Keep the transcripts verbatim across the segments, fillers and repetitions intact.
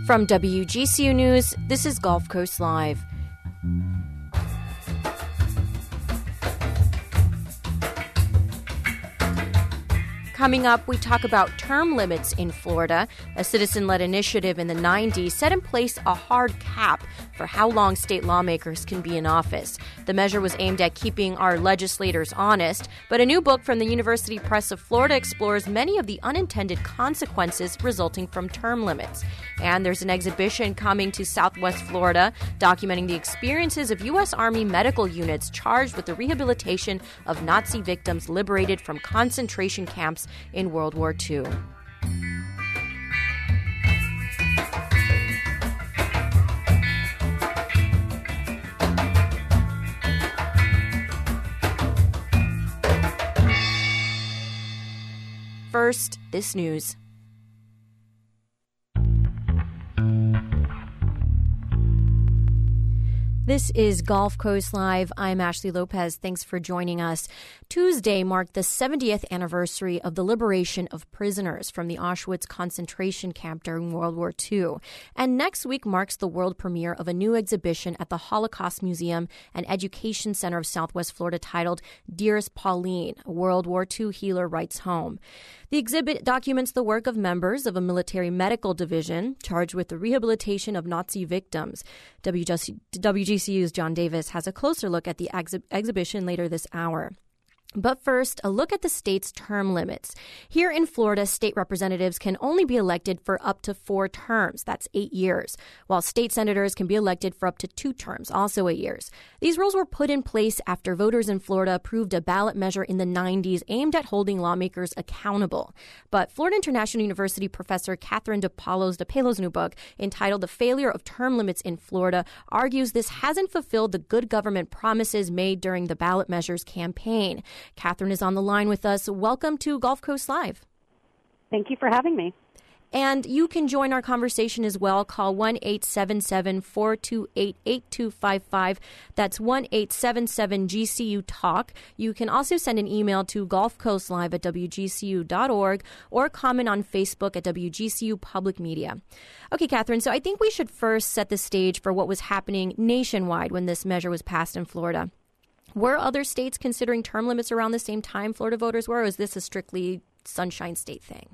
From W G C U News, this is Gulf Coast Live. Coming up, we talk about term limits in Florida. A citizen-led initiative in the nineties set in place a hard cap for how long state lawmakers can be in office. The measure was aimed at keeping our legislators honest, but a new book from the University Press of Florida explores many of the unintended consequences resulting from term limits. And there's an exhibition coming to Southwest Florida documenting the experiences of U S Army medical units charged with the rehabilitation of Nazi victims liberated from concentration camps in World War Two. First, this news. This is Gulf Coast Live. I'm Ashley Lopez. Thanks for joining us. Tuesday marked the seventieth anniversary of the liberation of prisoners from the Auschwitz concentration camp during World War Two. And next week marks the world premiere of a new exhibition at the Holocaust Museum and Education Center of Southwest Florida titled Dearest Pauline, a World War Two Healer Writes Home. The exhibit documents the work of members of a military medical division charged with the rehabilitation of Nazi victims. W G C U's John Davis has a closer look at the ex- exhibition later this hour. But first, a look at the state's term limits. Here in Florida, state representatives can only be elected for up to four terms. That's eight years, while state senators can be elected for up to two terms, also eight years. These rules were put in place after voters in Florida approved a ballot measure in the nineties aimed at holding lawmakers accountable. But Florida International University professor Catherine DePalos DePalos' new book, entitled The Failure of Term Limits in Florida, argues this hasn't fulfilled the good government promises made during the ballot measures campaign. Catherine is on the line with us. Welcome to Gulf Coast Live. Thank you for having me. And you can join our conversation as well. Call one eight seven seven, four two eight, eight two five five. That's one eight seven seven G C U Talk. You can also send an email to gulfcoastlive at w g c u dot org or comment on Facebook at W G C U Public Media. Okay, Catherine, so I think we should first set the stage for what was happening nationwide when this measure was passed in Florida. Were other states considering term limits around the same time Florida voters were, or is this a strictly Sunshine State thing?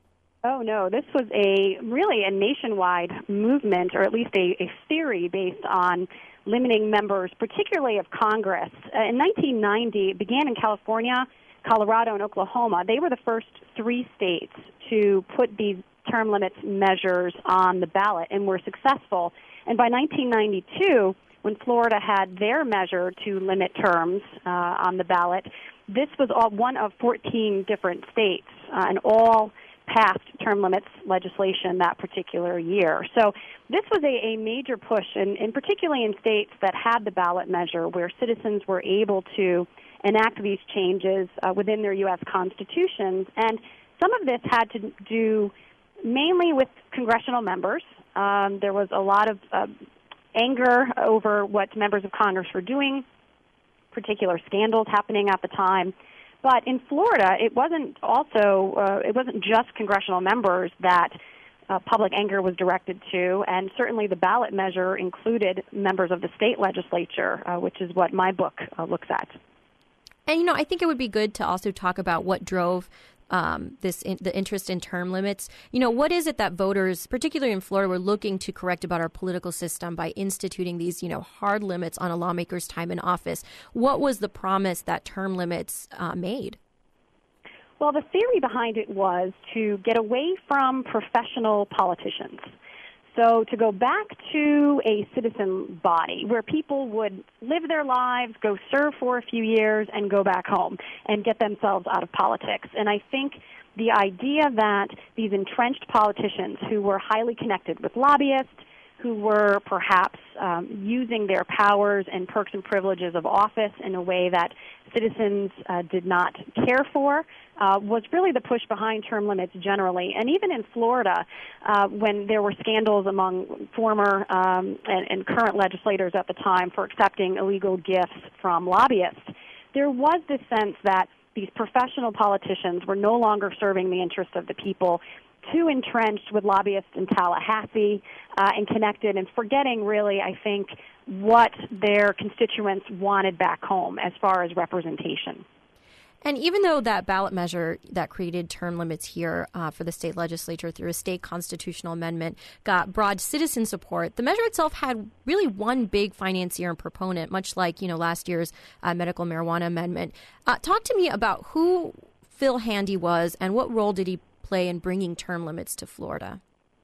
Oh, no. This was a really a nationwide movement, or at least a, a theory based on limiting members, particularly of Congress. Uh, in nineteen ninety, it began in California, Colorado, and Oklahoma. They were the first three states to put these term limits measures on the ballot and were successful. And by nineteen ninety-two, when Florida had their measure to limit terms uh, on the ballot, this was all one of fourteen different states, uh, and all passed term limits legislation that particular year. So this was a, a major push, and, and particularly in states that had the ballot measure, where citizens were able to enact these changes uh, within their U S constitutions. And some of this had to do mainly with congressional members. Um, there was a lot of uh, anger over what members of Congress were doing, particular scandals happening at the time. But in Florida, it wasn't also uh, it wasn't just congressional members that uh, public anger was directed to, and certainly the ballot measure included members of the state legislature, uh, which is what my book uh, looks at. And, you know, I think it would be good to also talk about what drove Um, this in, the interest in term limits. You know, what is it that voters, particularly in Florida, were looking to correct about our political system by instituting these, you know, hard limits on a lawmaker's time in office? What was the promise that term limits uh, made? Well, the theory behind it was to get away from professional politicians. So to go back to a citizen body where people would live their lives, go serve for a few years, and go back home and get themselves out of politics. And I think the idea that these entrenched politicians who were highly connected with lobbyists, who were perhaps um, using their powers and perks and privileges of office in a way that citizens uh, did not care for, uh, was really the push behind term limits generally. And even in Florida, uh, when there were scandals among former um, and, and current legislators at the time for accepting illegal gifts from lobbyists, there was this sense that these professional politicians were no longer serving the interests of the people. too entrenched with lobbyists in Tallahassee uh, and connected and forgetting really, I think, what their constituents wanted back home as far as representation. And even though that ballot measure that created term limits here uh, for the state legislature through a state constitutional amendment got broad citizen support, the measure itself had really one big financier and proponent, much like, you know, last year's uh, medical marijuana amendment. Uh, talk to me about who Phil Handy was and what role did he play in bringing term limits to Florida?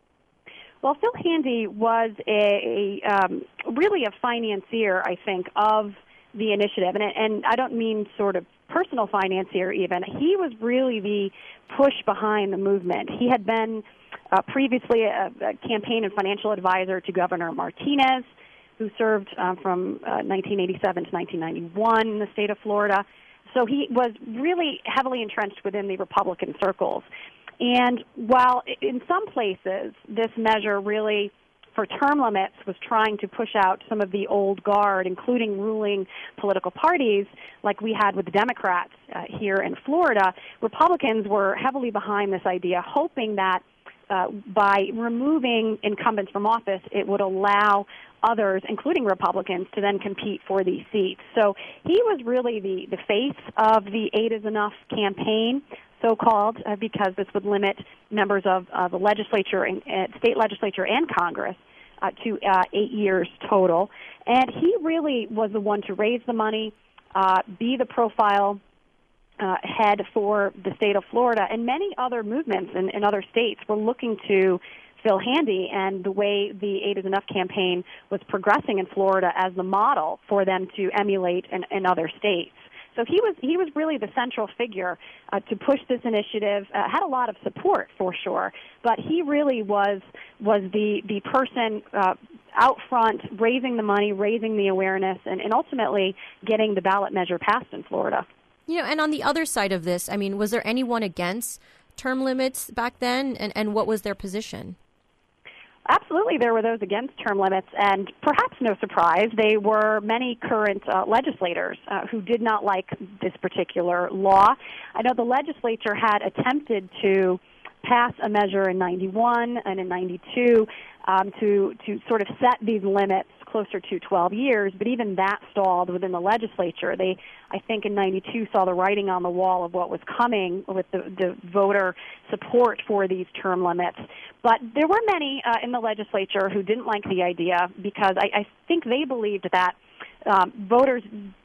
Well, Phil Handy was a, a um, really a financier, I think, of the initiative. And, and I don't mean sort of personal financier even. He was really the push behind the movement. He had been uh, previously a, a campaign and financial advisor to Governor Martinez, who served uh, from uh, nineteen eighty-seven to nineteen ninety-one in the state of Florida. So he was really heavily entrenched within the Republican circles. And while in some places this measure really, for term limits, was trying to push out some of the old guard, including ruling political parties like we had with the Democrats uh, here in Florida, Republicans were heavily behind this idea, hoping that uh, by removing incumbents from office, it would allow others, including Republicans, to then compete for these seats. So he was really the, the face of the Eight is Enough campaign, so-called, uh, because this would limit members of uh, the legislature, and uh, state legislature and Congress uh, to uh, eight years total. And he really was the one to raise the money, uh, be the profile uh, head for the state of Florida. And many other movements in, in other states were looking to Phil Handy and the way the Eight is Enough campaign was progressing in Florida as the model for them to emulate in, in other states. So he was he was really the central figure uh, to push this initiative. Uh, had a lot of support for sure, but he really was was the the person uh, out front, raising the money, raising the awareness, and, and ultimately getting the ballot measure passed in Florida. You know, and on the other side of this, I mean, was there anyone against term limits back then, and, and what was their position? Absolutely, there were those against term limits, and perhaps no surprise, they were many current uh, legislators uh, who did not like this particular law. I know the legislature had attempted to pass a measure in ninety-one and in ninety-two um, to to sort of set these limits closer to twelve years, but even that stalled within the legislature. They, I think, in ninety-two saw the writing on the wall of what was coming with the, the voter support for these term limits. But there were many uh, in the legislature who didn't like the idea because I, I think they believed that um, voters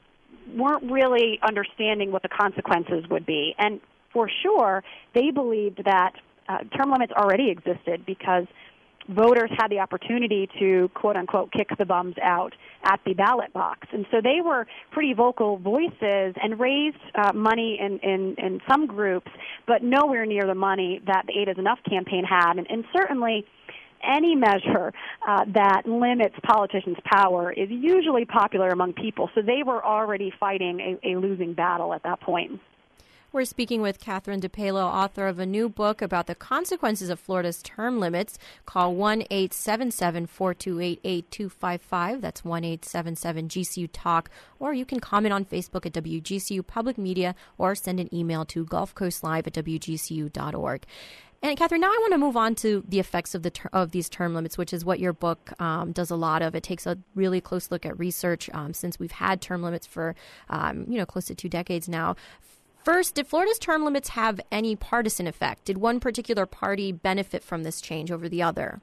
weren't really understanding what the consequences would be. And for sure, they believed that uh, term limits already existed because voters had the opportunity to, quote-unquote, kick the bums out at the ballot box. And so they were pretty vocal voices and raised uh, money in, in, in some groups, but nowhere near the money that the Eight is Enough campaign had. And, and certainly any measure uh, that limits politicians' power is usually popular among people. So they were already fighting a, a losing battle at that point. We're speaking with Catherine DePalo, author of a new book about the consequences of Florida's term limits. Call one eight seven seven, four two eight, eight two five five. That's one eight seven seven G C U Talk. Or you can comment on Facebook at W G C U Public Media or send an email to gulf coast live at w g c u dot org. And Catherine, now I want to move on to the effects of the ter- of these term limits, which is what your book um, does a lot of. It takes a really close look at research um, since we've had term limits for um, you know close to two decades now. First, did Florida's term limits have any partisan effect? Did one particular party benefit from this change over the other?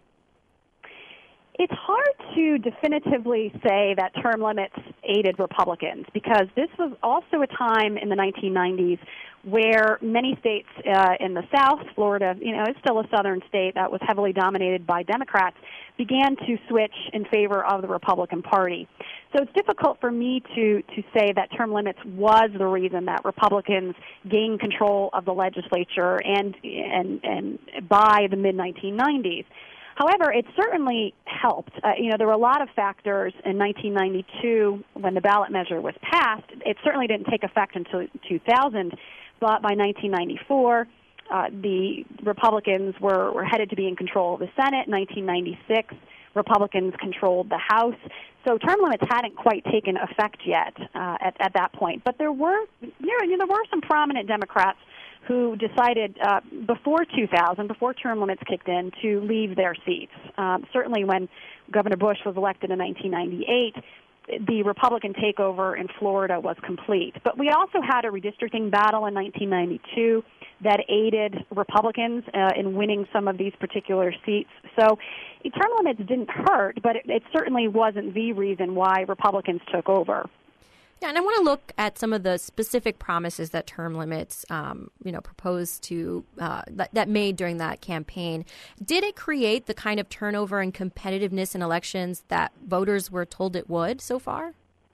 It's hard to definitively say that term limits aided Republicans because this was also a time in the nineteen nineties where many states uh, in the South, Florida, you know, is still a southern state that was heavily dominated by Democrats, began to switch in favor of the Republican Party. So it's difficult for me to, to say that term limits was the reason that Republicans gained control of the legislature and and, and by the mid nineteen nineties. However, it certainly helped. Uh, you know, there were a lot of factors in nineteen ninety-two when the ballot measure was passed. It certainly didn't take effect until two thousand, but by nineteen ninety-four, uh, the Republicans were, were headed to be in control of the Senate. In nineteen ninety-six, Republicans controlled the House. So term limits hadn't quite taken effect yet uh, at, at that point. But there were, you know, there were some prominent Democrats who decided uh, before two thousand, before term limits kicked in, to leave their seats. Um, certainly when Governor Bush was elected in nineteen ninety-eight, the Republican takeover in Florida was complete. But we also had a redistricting battle in nineteen ninety-two that aided Republicans uh, in winning some of these particular seats. So term limits didn't hurt, but it, it certainly wasn't the reason why Republicans took over. Yeah, and I want to look at some of the specific promises that term limits, um, you know, proposed to uh, that, that made during that campaign. Did it create the kind of turnover and competitiveness in elections that voters were told it would so far?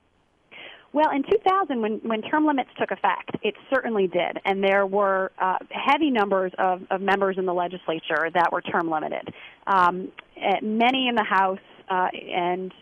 Well, in two thousand, when, when term limits took effect, it certainly did. And there were uh, heavy numbers of, of members in the legislature that were term limited. Um, many in the House, uh, and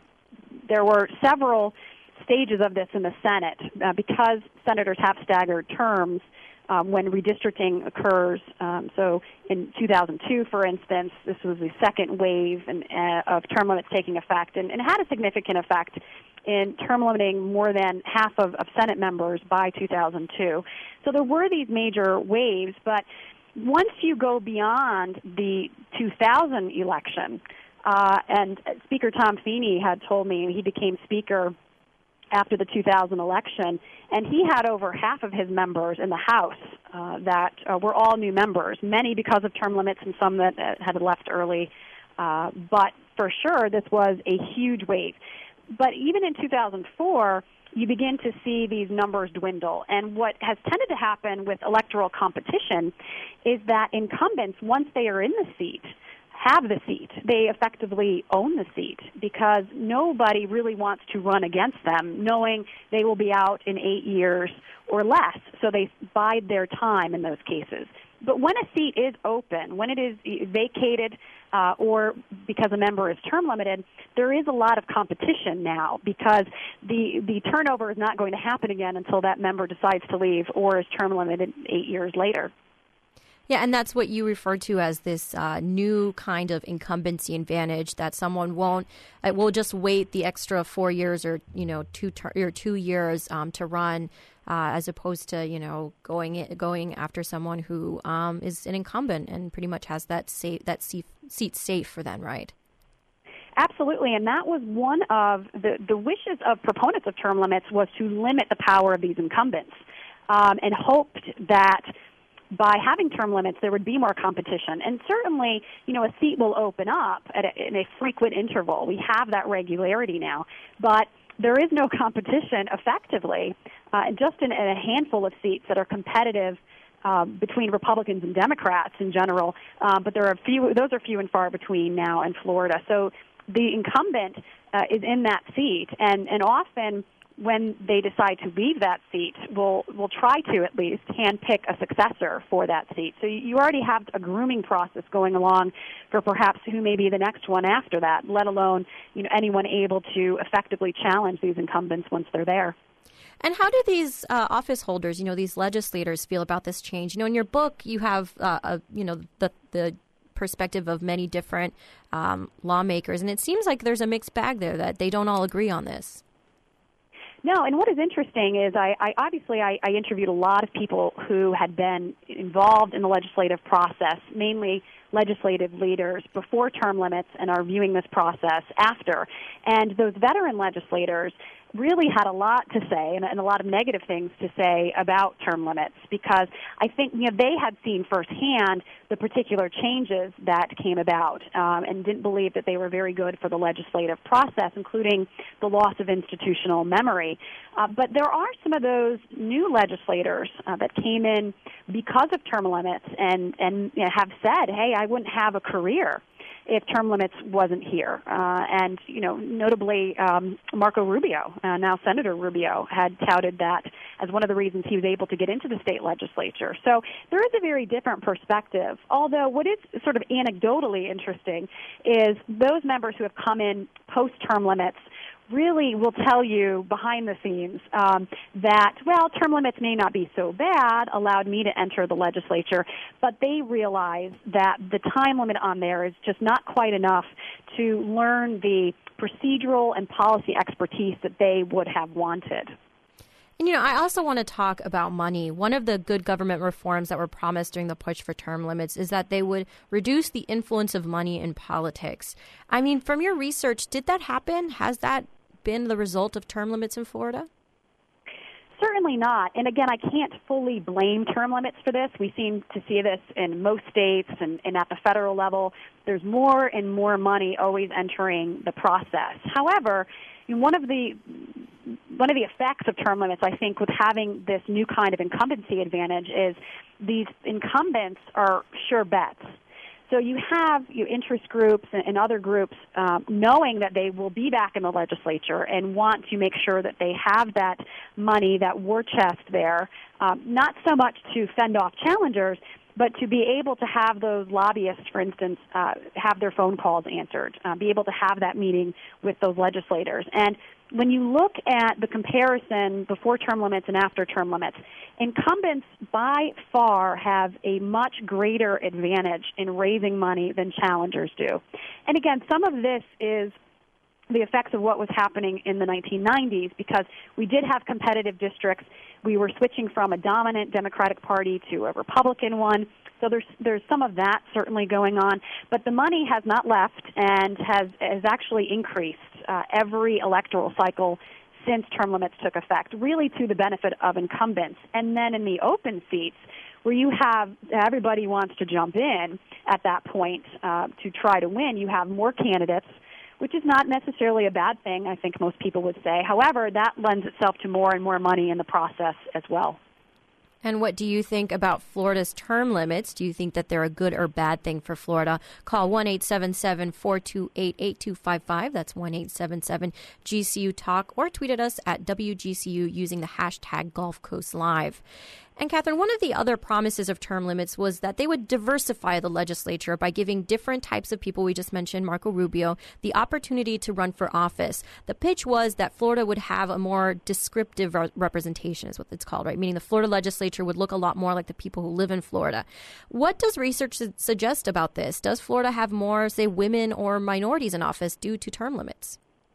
there were several stages of this in the Senate uh, because senators have staggered terms um, when redistricting occurs. Um, so in two thousand two, for instance, this was the second wave and, uh, of term limits taking effect, and, and had a significant effect in term limiting more than half of, of Senate members by two thousand two. So there were these major waves, but once you go beyond the two thousand election, uh, and Speaker Tom Feeney had told me, he became Speaker after the two thousand election, and he had over half of his members in the House uh, that uh, were all new members, many because of term limits and some that uh, had left early. Uh, but for sure, this was a huge wave. But even in two thousand four, you begin to see these numbers dwindle. And what has tended to happen with electoral competition is that incumbents, once they are in the seat, have the seat. They effectively own the seat because nobody really wants to run against them, knowing they will be out in eight years or less. So they bide their time in those cases. But when a seat is open, when it is vacated uh, or because a member is term limited, there is a lot of competition now because the, the turnover is not going to happen again until that member decides to leave or is term limited eight years later. Yeah, and that's what you refer to as this uh, new kind of incumbency advantage that someone won't uh, will just wait the extra four years or you know two ter- or two years um, to run, uh, as opposed to you know going in, going after someone who um, is an incumbent and pretty much has that safe, that seat, seat safe for them, right? Absolutely, and that was one of the, the wishes of proponents of term limits was to limit the power of these incumbents, um, and hoped that by having term limits, there would be more competition. And certainly, you know, a seat will open up at a, in a frequent interval. We have that regularity now. But there is no competition effectively, uh, just in, in a handful of seats that are competitive uh, between Republicans and Democrats in general. Uh, but there are few; those are few and far between now in Florida. So the incumbent uh, is in that seat, and, and often when they decide to leave that seat, will will try to at least handpick a successor for that seat. So you already have a grooming process going along for perhaps who may be the next one after that, let alone you know anyone able to effectively challenge these incumbents once they're there. And how do these uh, office holders, you know, these legislators feel about this change? You know, in your book, you have, uh, a, you know, the the perspective of many different um, lawmakers, and it seems like there's a mixed bag there that they don't all agree on this. No, and what is interesting is I, I obviously I, I interviewed a lot of people who had been involved in the legislative process, mainly legislative leaders before term limits and are viewing this process after. And those veteran legislators really had a lot to say and, and a lot of negative things to say about term limits because I think you know they had seen firsthand the particular changes that came about um, and didn't believe that they were very good for the legislative process, including the loss of institutional memory. Uh, but there are some of those new legislators uh, that came in because of term limits and, and you know, have said, hey, I wouldn't have a career if term limits wasn't here. Uh, and, you know, notably um, Marco Rubio, uh, now Senator Rubio, had touted that as one of the reasons he was able to get into the state legislature. So there is a very different perspective, although what is sort of anecdotally interesting is those members who have come in post-term limits really will tell you behind the scenes um, that, well, term limits may not be so bad, allowed me to enter the legislature, but they realize that the time limit on there is just not quite enough to learn the procedural and policy expertise that they would have wanted. And, you know, I also want to talk about money. One of the good government reforms that were promised during the push for term limits is that they would reduce the influence of money in politics. I mean, from your research, did that happen? Has that been the result of term limits in Florida? Certainly not. And again, I can't fully blame term limits for this. We seem to see this in most states and, and at the federal level. There's more and more money always entering the process. However, one of the one of the effects of term limits, I think, with having this new kind of incumbency advantage is these incumbents are sure bets. So you have your interest groups and other groups um, knowing that they will be back in the legislature and want to make sure that they have that money, that war chest there, um, not so much to fend off challengers, but to be able to have those lobbyists, for instance, uh, have their phone calls answered, uh, be able to have that meeting with those legislators. And when you look at the comparison before term limits and after term limits, incumbents by far have a much greater advantage in raising money than challengers do. And again, some of this is the effects of what was happening in the nineteen nineties, because we did have competitive districts. We were switching from a dominant Democratic Party to a Republican one. So there's there's some of that certainly going on. But the money has not left and has, has actually increased uh, every electoral cycle since term limits took effect, really to the benefit of incumbents. And then in the open seats, where you have everybody wants to jump in at that point uh, to try to win, you have more candidates, which is not necessarily a bad thing, I think most people would say. However, that lends itself to more and more money in the process as well. And what do you think about Florida's term limits? Do you think that they're a good or bad thing for Florida? Call one eight seven seven, four two eight, eight two five five. That's one eight seven seven, G C U Talk. Or tweet at us at W G C U using the hashtag Gulf Coast Live. And Catherine, one of the other promises of term limits was that they would diversify the legislature by giving different types of people, we just mentioned Marco Rubio, the opportunity to run for office. The pitch was that Florida would have a more descriptive representation, is what it's called, right? Meaning the Florida legislature would look a lot more like the people who live in Florida. What does research su- suggest about this? Does Florida have more, say, women or minorities in office due to term limits?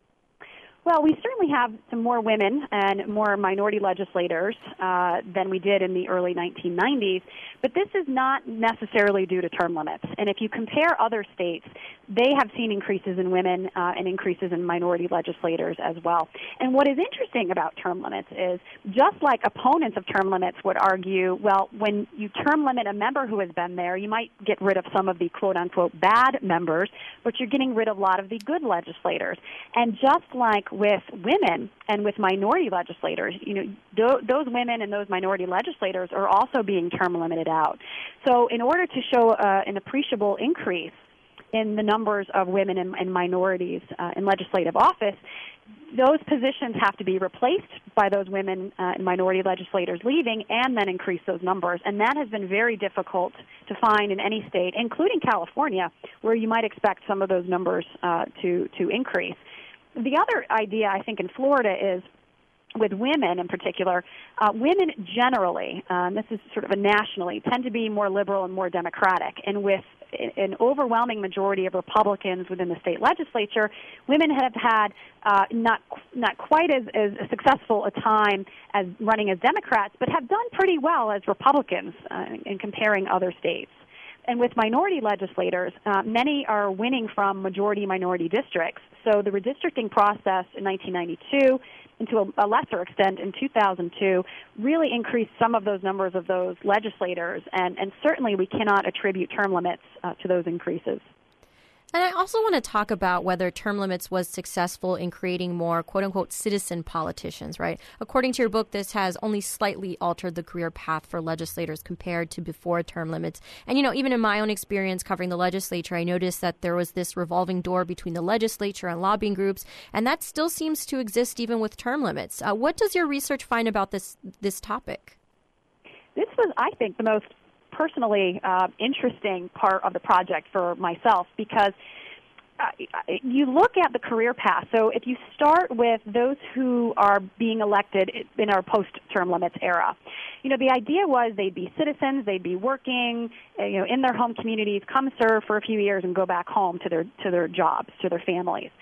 Well, we certainly have some more women and more minority legislators uh, than we did in the early nineteen nineties, but this is not necessarily due to term limits. And if you compare other states, they have seen increases in women uh, and increases in minority legislators as well. And what is interesting about term limits is, just like opponents of term limits would argue, well, when you term limit a member who has been there, you might get rid of some of the quote-unquote bad members, but you're getting rid of a lot of the good legislators. And just like with women and with minority legislators, you know, th- those women and those minority legislators are also being term limited out. So in order to show uh, an appreciable increase in the numbers of women and, and minorities uh, in legislative office, those positions have to be replaced by those women uh, and minority legislators leaving, and then increase those numbers. And that has been very difficult to find in any state, including California, where you might expect some of those numbers uh, to, to increase. The other idea, I think, in Florida is, with women in particular, uh, women generally, um, this is sort of a nationally, tend to be more liberal and more democratic. And with an overwhelming majority of Republicans within the state legislature, women have had uh, not not quite as, as successful a time as running as Democrats, but have done pretty well as Republicans uh, in comparing other states. And with minority legislators, uh, many are winning from majority-minority districts. So the redistricting process in nineteen ninety-two, and to a, a lesser extent in two thousand two, really increased some of those numbers of those legislators. And, and certainly we cannot attribute term limits uh, to those increases. And I also want to talk about whether term limits was successful in creating more, quote-unquote, citizen politicians, right? According to your book, this has only slightly altered the career path for legislators compared to before term limits. And, you know, even in my own experience covering the legislature, I noticed that there was this revolving door between the legislature and lobbying groups, and that still seems to exist even with term limits. Uh, what does your research find about this this topic? This was, I think, the most personally uh, interesting part of the project for myself, because uh, you look at the career path. So if you start with those who are being elected in our post-term limits era, you know, the idea was they'd be citizens, they'd be working, you know, in their home communities, come serve for a few years and go back home to their to their jobs, to their families.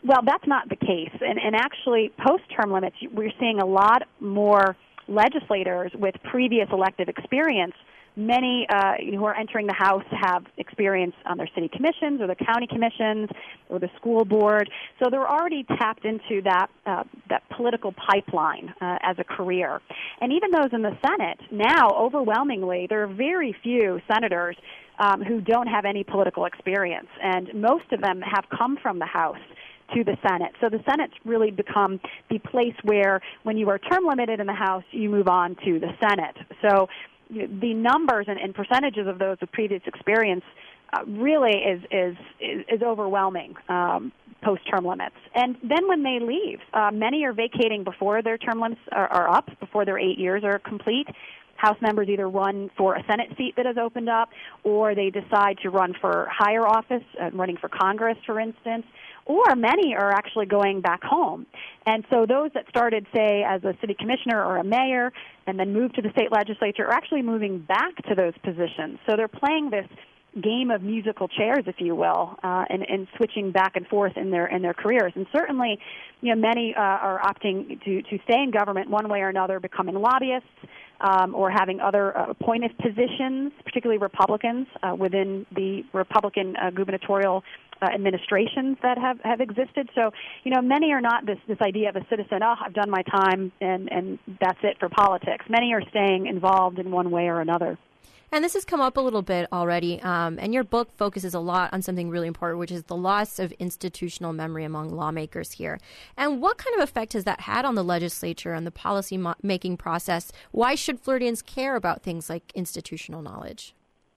Well, that's not the case. And, and actually, post-term limits, we're seeing a lot more legislators with previous elective experience. Many uh, who are entering the House have experience on their city commissions or the county commissions or the school board. So they're already tapped into that uh, that political pipeline uh, as a career. And even those in the Senate, now overwhelmingly, there are very few senators um, who don't have any political experience. And most of them have come from the House to the Senate. So the Senate's really become the place where when you are term limited in the House, you move on to the Senate. So the numbers and, and percentages of those with previous experience uh, really is, is, is, is overwhelming um, post-term limits. And then when they leave, uh, many are vacating before their term limits are, are up, before their eight years are complete. House members either run for a Senate seat that has opened up, or they decide to run for higher office, uh, running for Congress, for instance, or many are actually going back home. And so those that started, say, as a city commissioner or a mayor and then moved to the state legislature are actually moving back to those positions. So they're playing this game of musical chairs, if you will, uh, and, and switching back and forth in their in their careers. And certainly, you know, many uh, are opting to, to stay in government one way or another, becoming lobbyists, Um, or having other uh, appointed positions, particularly Republicans uh, within the Republican uh, gubernatorial uh, administrations that have, have existed. So, you know, many are not this, this idea of a citizen, oh, I've done my time and, and that's it for politics. Many are staying involved in one way or another. And this has come up a little bit already, um, and your book focuses a lot on something really important, which is the loss of institutional memory among lawmakers here. And what kind of effect has that had on the legislature and the policy-making process? Why should Floridians care about things like institutional knowledge?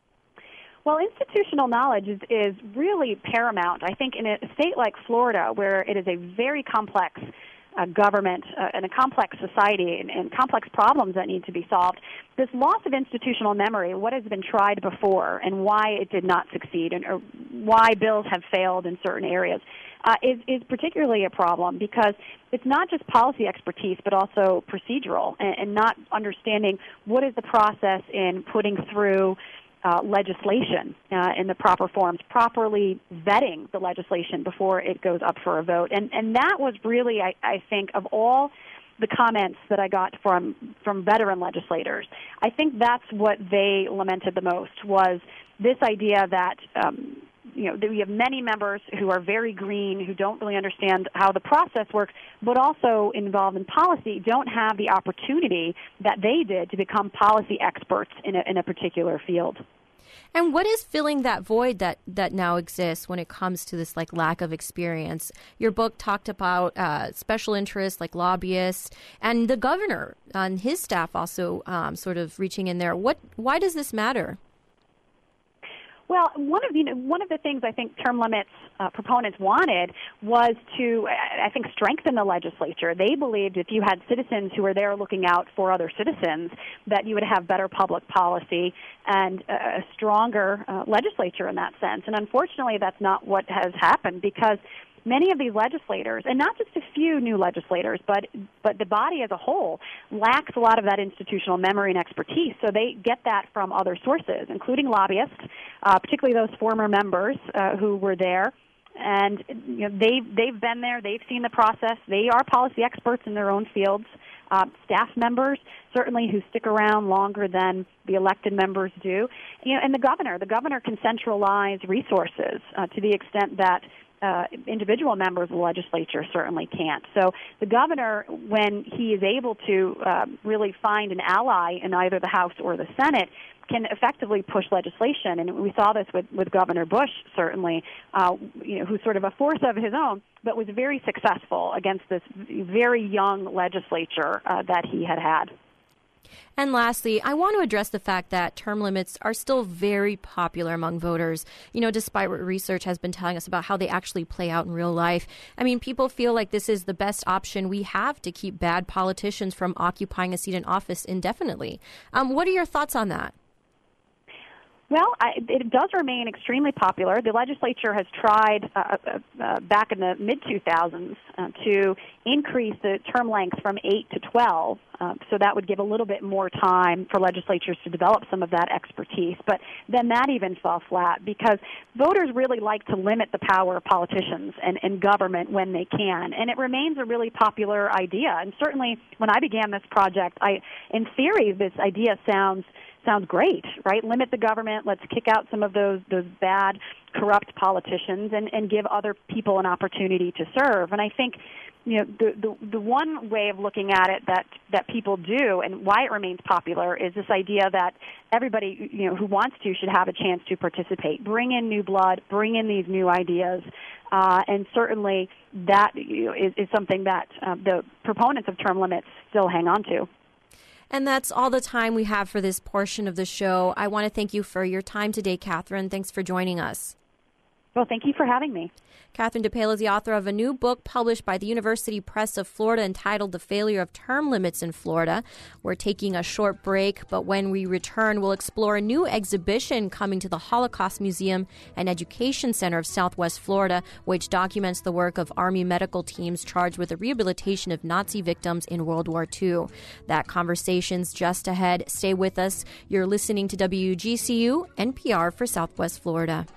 Well, institutional knowledge is, is really paramount. I think in a state like Florida, where it is a very complex Uh, government uh, and a complex society and, and complex problems that need to be solved, this loss of institutional memory, what has been tried before and why it did not succeed and or why bills have failed in certain areas, uh, is, is particularly a problem because it's not just policy expertise but also procedural and, and not understanding what is the process in putting through Uh, legislation uh, in the proper forms, properly vetting the legislation before it goes up for a vote. And and that was really, I, I think, of all the comments that I got from, from veteran legislators, I think that's what they lamented the most was this idea that, um, you know, that we have many members who are very green, who don't really understand how the process works, but also involved in policy, don't have the opportunity that they did to become policy experts in a, in a particular field. And what is filling that void that, that now exists when it comes to this like lack of experience? Your book talked about uh, special interests like lobbyists and the governor and his staff also um, sort of reaching in there. What? Why does this matter? Well, one of you know, one of the things I think term limits uh, proponents wanted was to, I think, strengthen the legislature. They believed if you had citizens who were there looking out for other citizens, that you would have better public policy and a stronger uh, legislature in that sense. And unfortunately, that's not what has happened because many of these legislators, and not just a few new legislators, but but the body as a whole, lacks a lot of that institutional memory and expertise. So they get that from other sources, including lobbyists, uh, particularly those former members uh, who were there. And you know, they've, they've been there. They've seen the process. They are policy experts in their own fields. Uh, staff members, certainly, who stick around longer than the elected members do. You know, and the governor. The governor can centralize resources uh, to the extent that Uh, individual members of the legislature certainly can't. So the governor, when he is able to uh, really find an ally in either the House or the Senate, can effectively push legislation. And we saw this with, with Governor Bush, certainly, uh, you know, who's sort of a force of his own, but was very successful against this very young legislature uh, that he had had. And lastly, I want to address the fact that term limits are still very popular among voters, you know, despite what research has been telling us about how they actually play out in real life. I mean, people feel like this is the best option we have to keep bad politicians from occupying a seat in office indefinitely. Um, what are your thoughts on that? Well, I, it does remain extremely popular. The legislature has tried uh, uh, uh, back in the mid two thousands uh, to increase the term length from eight to twelve, uh, so that would give a little bit more time for legislatures to develop some of that expertise. But then that even fell flat because voters really like to limit the power of politicians and, and government when they can, and it remains a really popular idea. And certainly when I began this project, I, in theory, this idea sounds sounds great, right? Limit the government. Let's kick out some of those those bad, corrupt politicians and, and give other people an opportunity to serve. And I think, you know, the, the the one way of looking at it that that people do and why it remains popular is this idea that everybody, you know, who wants to should have a chance to participate, bring in new blood, bring in these new ideas. Uh, and certainly that you know, is, is something that uh, the proponents of term limits still hang on to. And that's all the time we have for this portion of the show. I want to thank you for your time today, Catherine. Thanks for joining us. Well, thank you for having me. Catherine DePail is the author of a new book published by the University Press of Florida entitled The Failure of Term Limits in Florida. We're taking a short break, but when we return, we'll explore a new exhibition coming to the Holocaust Museum and Education Center of Southwest Florida, which documents the work of Army medical teams charged with the rehabilitation of Nazi victims in World War Two. That conversation's just ahead. Stay with us. You're listening to W G C U, N P R for Southwest Florida.